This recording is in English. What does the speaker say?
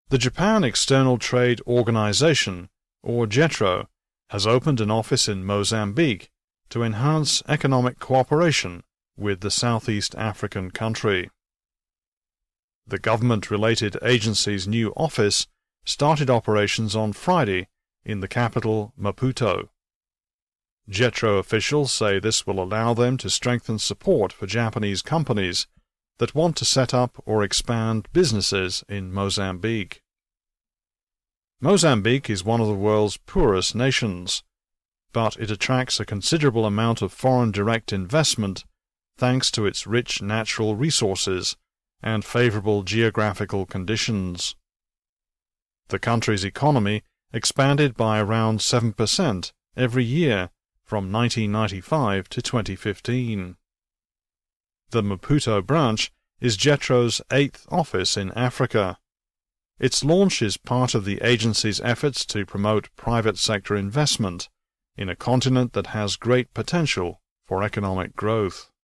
The Japan External Trade Organization, or JETRO, has opened an office in Mozambique to enhance economic cooperation with the Southeast African country. The government-related agency's new office started operations on Friday in the capital Maputo. JETRO officials say this will allow them to strengthen support for Japanese companies that want to set up or expand businesses in Mozambique. Mozambique is one of the world's poorest nations, but it attracts a considerable amount of foreign direct investment thanks to its rich natural resources and favorable geographical conditions. The country's economy expanded by around 7% every year from 1995 to 2015. The Maputo branch is JETRO's 8th office in Africa. Its launch is part of the agency's efforts to promote private sector investment in a continent that has great potential for economic growth.